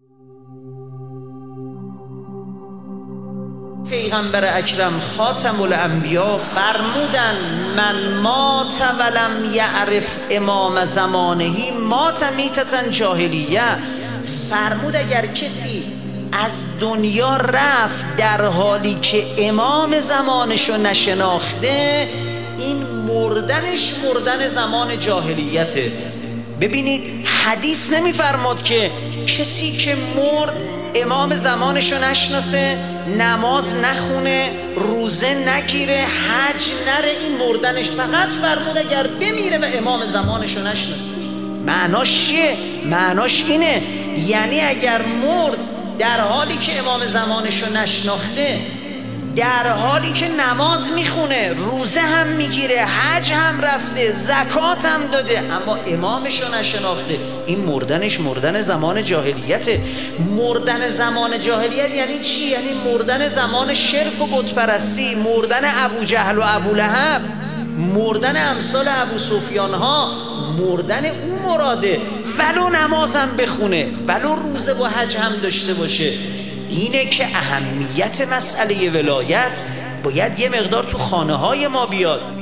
پیغمبر اکرم خاتم الانبیا فرمودن من مات ولم یعرف امام زمانهی مات میتة جاهلیه. فرمود اگر کسی از دنیا رفت در حالی که امام زمانشو نشناخته، این مردنش مردن زمان جاهلیته. ببینید حدیث نمیفرماد که کسی که مرد امام زمانشو نشناسه، نماز نخونه، روزه نگیره، حج نره، این مردنش. فقط فرمود اگر بمیره و امام زمانشو نشناسه. معناش چیه؟ معناش اینه یعنی اگر مرد در حالی که امام زمانشو نشناخته، در حالی که نماز میخونه، روزه هم میگیره، حج هم رفته، زکات هم داده، اما امامشو نشناخته، این مردنش مردن زمان جاهلیته. مردن زمان جاهلیت یعنی چی؟ یعنی مردن زمان شرک و بت پرستی، مردن ابو جهل و ابو لهب، مردن امثال ابو سفیان ها، مردن اون مراده. ولو نمازم بخونه، ولو روزه و حج هم داشته باشه. اینه که اهمیت مسئله ولایت باید یه مقدار تو خانه های ما بیاد.